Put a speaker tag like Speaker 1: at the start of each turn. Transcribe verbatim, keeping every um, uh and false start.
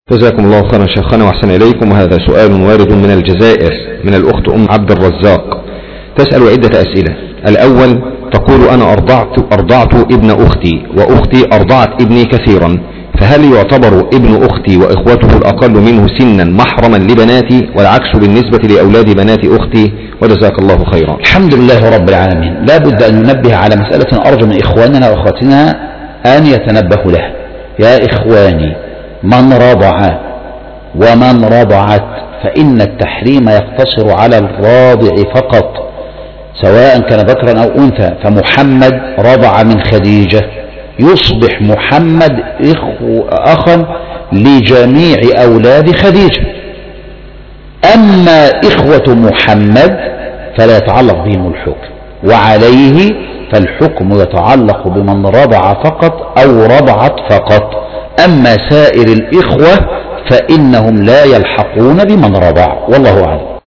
Speaker 1: جزاكم الله خيرا شيخنا واحسن اليكم. وهذا سؤال وارد من الجزائر من الاخت ام عبد الرزاق، تسأل عدة اسئلة. الاول تقول انا ارضعت ارضعت ابن اختي واختي ارضعت ابني كثيرا، فهل يعتبر ابن اختي واخوته الاقل منه سنا محرما لبناتي والعكس بالنسبة لاولاد بنات اختي؟ وجزاك الله خيرا.
Speaker 2: الحمد لله رب العالمين. لا بد ان ننبه على مسألة ارجو من اخواننا واخواتنا ان يتنبهوا لها. يا اخواني، من رضع ومن رضعت فإن التحريم يقتصر على الراضع فقط سواء كان ذكرا أو أنثى. فمحمد رضع من خديجة، يصبح محمد أخا لجميع أولاد خديجة. أما إخوة محمد فلا يتعلق بهم الحكم، وعليه فالحكم يتعلق بمن رضع فقط أو رضعت فقط. أما سائر الإخوة فإنهم لا يلحقون بمن رضع، والله أعلم.